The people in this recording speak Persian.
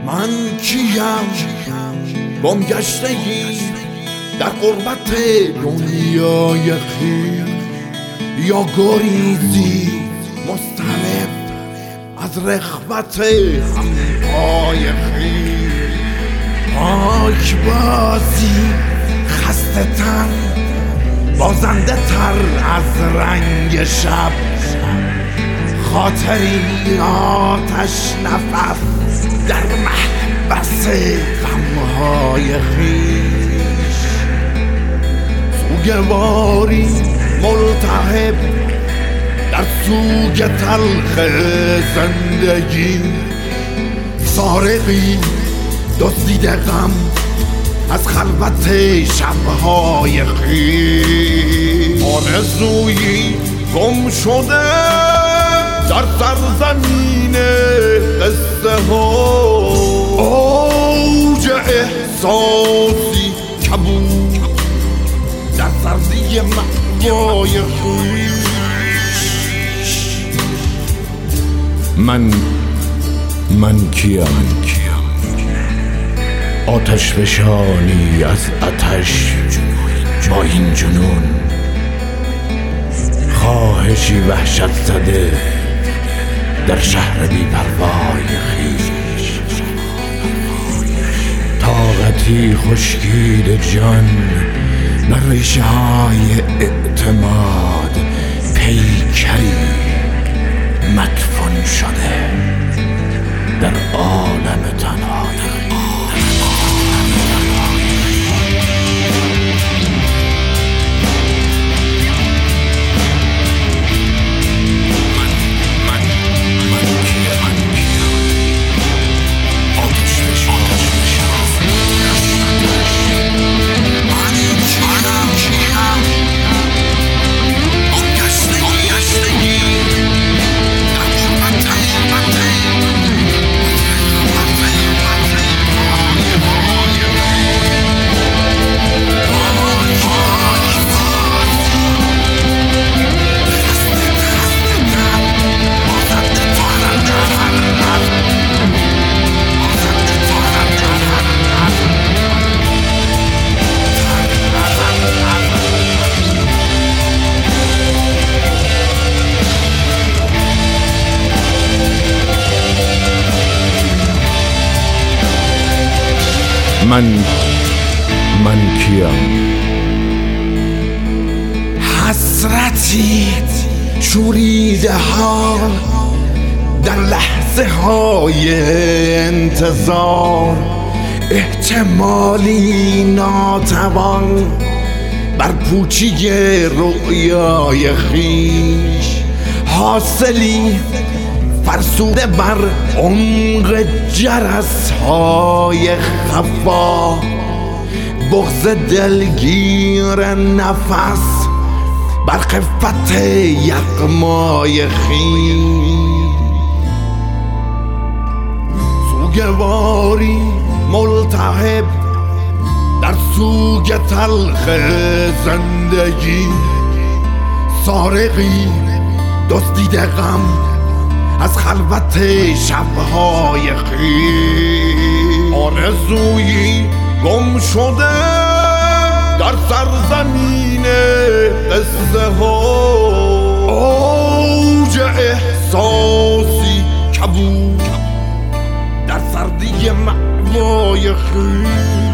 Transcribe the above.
من کیم گم گشتگی در غربت دنیای خویش، یا گریزی مضطرب از رغبت همهای خویش. پاک بازی خسته تر بازنده تر از رنگ شب، خاطری آتش نفس در محبس غمهای خویش. سوگواری ملتهب در سوگ تلخ زندگی، سارقی دزدیده غم از خلوت شبهای خویش. آرزویی گم شده در سرزمین قصه ها، اوج احساسی کبود در سردی مأوای خویش. من کیم آتش فشانی از آتش با این جنون، خواهشی وحشت زده در شهر بی پروای خویش. طاقتی خشکیده جان بر ریشه های اعتماد، پیکری مدفون شده در عالم تنهای. من کیم؟ حسرتی شوریده ها در لحظه های انتظار، احتمالی ناتوان بر پوچی رؤیای خویش، حاصلی فرسوده بر عمق جرس های خفا، بغض دلگیر نفس بر خفت یغمای خویش. سوگواری ملتهب در سوگ تلخ زندگی، سارقی دزدیده غم از خلوت شبهای خویش. آرزویی گم شده در سرزمین قصه ها، اوج احساسی کبود در سردی مأوای خویش.